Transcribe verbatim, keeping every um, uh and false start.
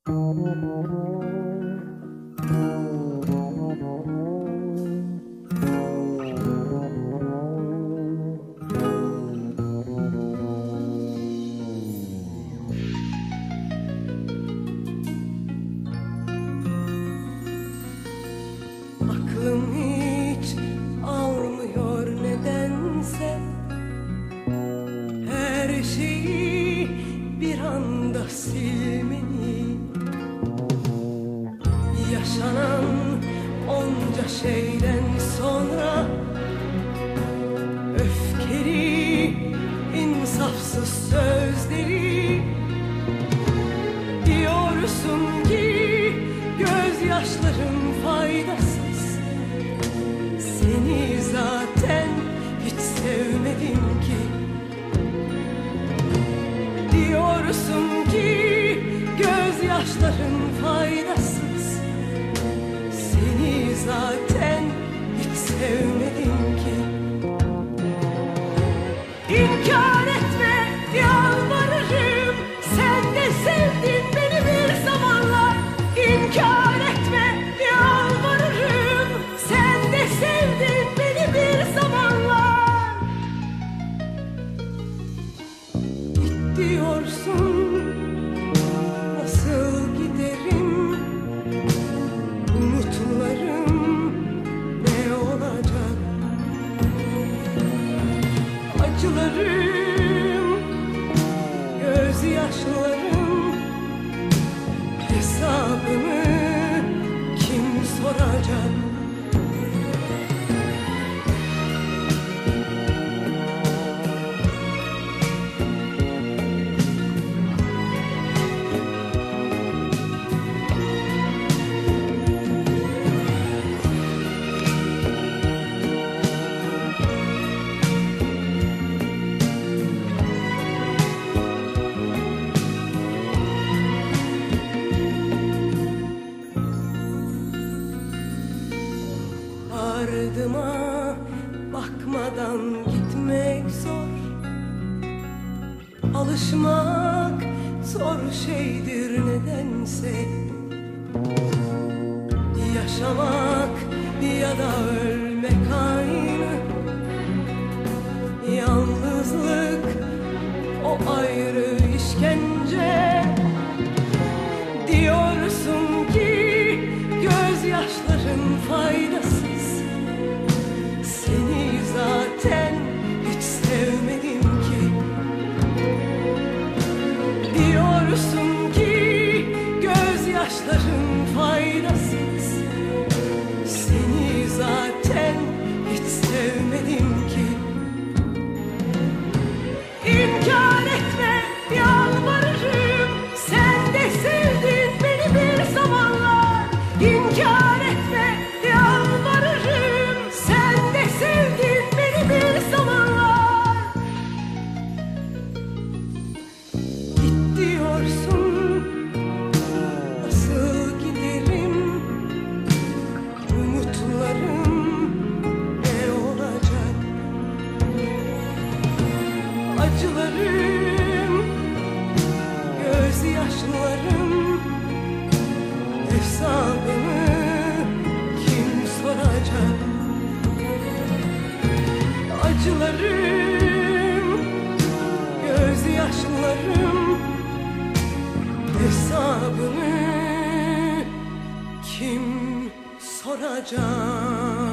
Aklım hiç almıyor nedense, her şeyi bir anda silmeni. Yaşanan onca şeyden sonra öfkeli, insafsız sözleri diyorsun ki gözyaşların faydasız. Seni zaten hiç sevmedim ki. Diyorsun ki gözyaşların faydasız. Seni zaten hiç sevmedim ki. İnkar etme, yalvarırım, sen de sevdin beni bir zamanlar. İnkar etme, yalvarırım, sen de sevdin beni bir zamanlar. Git diyorsun, nasıl giderim? Umutlarım ne olacak? Acılarım, gözyaşlarım, hesabımı kim soracak? Ardıma bakmadan gitmek zor, alışmak zor şeydir nedense. Yaşamak ya da ölmek aynı, yalnızlık o ayrı işkence. Diyorsun ki gözyaşların faydasız. Seni zaten hiç sevmedim ki. Diyorsun ki gözyaşların faydasız. Seni zaten hiç sevmedim ki. İnkar etme, yalvarırım, sen de sevdin beni bir zamanlar. İnkar etme, yalvarırım, sen de sevdin beni bir zamanlar. Git diyorsun, nasıl giderim? Umutlarım ne olacak? Acılarım, gözyaşlarım, hesabımı kim soracak? Acılarım, gözyaşlarım, hesabını kim soracak?